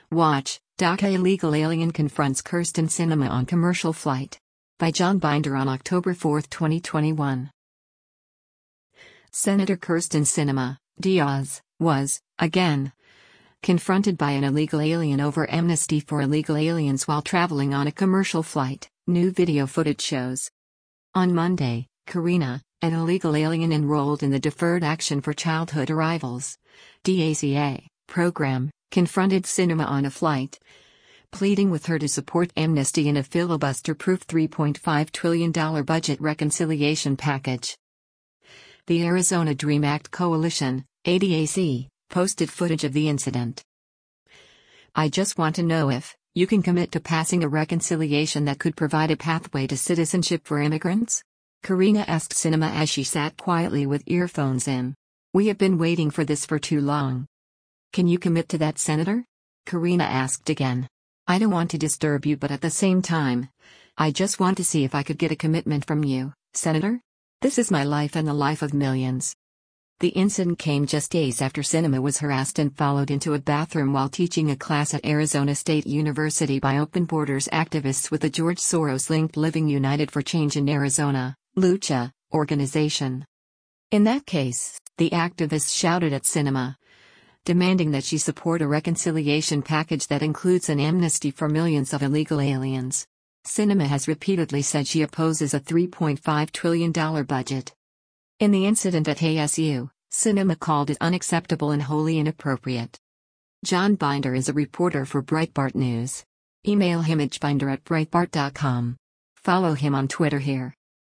Watch, DACA illegal alien confronts Kyrsten Sinema on commercial flight. By John Binder on October 4, 2021. Senator Kyrsten Sinema, Diaz, was, again, confronted by an illegal alien over amnesty for illegal aliens while traveling on a commercial flight, new video footage shows. On Monday, Karina, an illegal alien enrolled in the Deferred Action for Childhood Arrivals (DACA) program, confronted Sinema on a flight, pleading with her to support amnesty in a filibuster-proof $3.5 trillion budget reconciliation package. The Arizona Dream Act Coalition, ADAC, posted footage of the incident. "I just want to know if you can commit to passing a reconciliation that could provide a pathway to citizenship for immigrants?" Karina asked Sinema as she sat quietly with earphones in. "We have been waiting for this for too long." "Can you commit to that, Senator?" Karina asked again. "I don't want to disturb you, but at the same time, I just want to see if I could get a commitment from you, Senator. This is my life and the life of millions." The incident came just days after Sinema was harassed and followed into a bathroom while teaching a class at Arizona State University by Open Borders activists with the George Soros-linked Living United for Change in Arizona, Lucha, organization. In that case, the activists shouted at Sinema, demanding that she support a reconciliation package that includes an amnesty for millions of illegal aliens. Sinema has repeatedly said she opposes a $3.5 trillion budget. In the incident at ASU, Sinema called it unacceptable and wholly inappropriate. John Binder is a reporter for Breitbart News. Email him at binder@breitbart.com. Follow him on Twitter here.